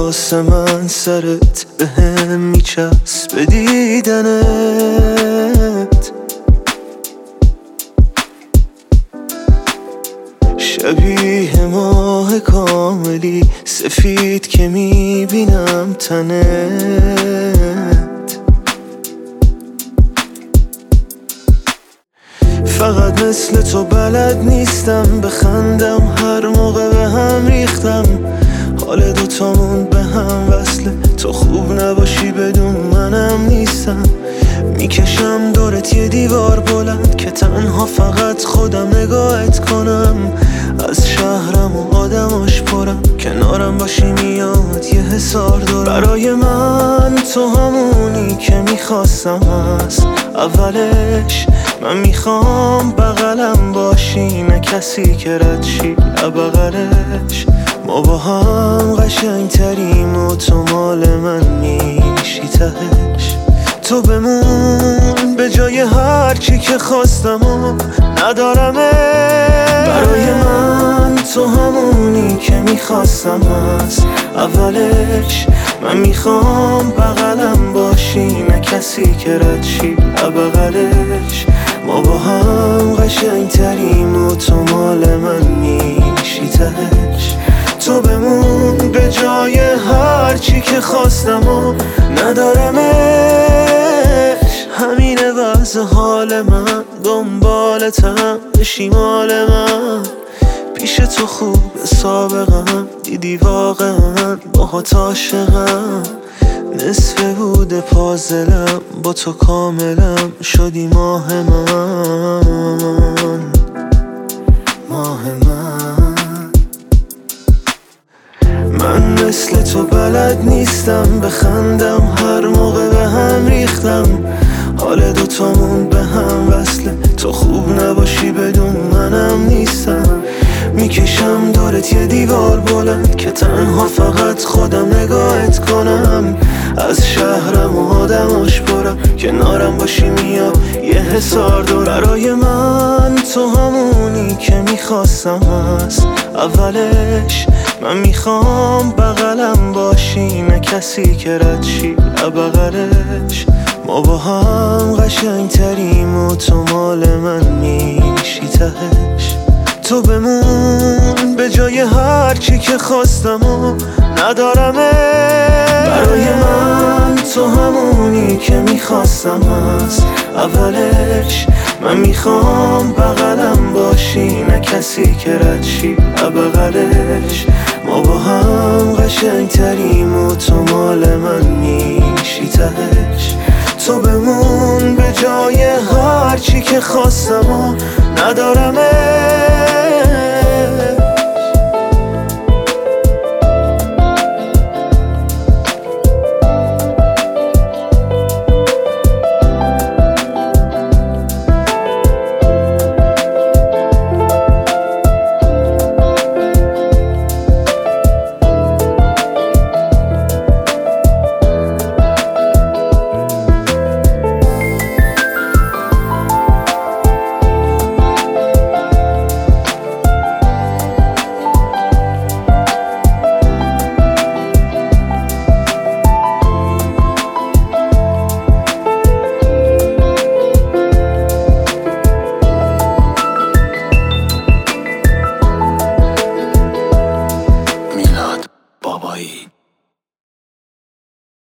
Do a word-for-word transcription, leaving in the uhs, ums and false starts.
واسه من سرت به هم میچسبه دیدنت. شبیه ماه کاملی سفید که میبینم تنت. فقط مثل تو بلد نیستم بخندم، هر موقع به هم ریختم. حال دوتامون به هم وصله، تو خوب نباشی بدون منم نیستم. میکشم دورت یه دیوار بلند که تنها فقط خودم نگاهت کنم. از شهرم و آدماش پرم، کنارم باشی میاد یه حسار دارم. برای من تو همونی که میخواستم هست اولش. من میخوام بغلم باشی، نه کسی که رد شی بغلش. ما با هم قشنگ تریم و تو مال من میشی تهش. تو بمون به جای هر چی که خواستم و ندارمه. برای من تو همونی که میخواستم هست اولش. من میخوام بغلم باشی، نه کسی که رد شی بغلش. ما با هم قشنگ تریم و تو مال من میشی تهش. تو بمون به جای هر چی که خواستم و ندارمش. همینه وضع حال من، دنبالتم بشی مال من. پیش تو خوب سابقم، دیدی واقعا باهات عاشقم. نصف بوده پازلم، با تو کاملم شدی ماه من، ماه من. من مثل تو بلد نیستم بخندم، هر موقع به هم ریختم. حال دوتامون به هم وصله، تو خوب نباشی بدون منم نیستم. میکشم دورت یه دیوار بلند که تنها فقط خودم نگاهت کنم. از شهرم و آدماش پرم، کنارم باشی میاد یه حسار دور. برای من تو همونی که میخواستم هست اولش. من میخوام بغلم باشی، نه کسی که رد شی بغلش. ما با هم قشنگ تریم و تو مال من میشی تهش. تو بمون به جای هر چی که خواستم و ندارمه. برای من تو همونی که میخواستم هست اولش. من میخوام بغلم باشی، نه کسی که رد شی بغلش. ما با هم قشنگ تریم و تو مال من میشی تهش. تو بمون به جای هر چی که خواستم و ندارمه.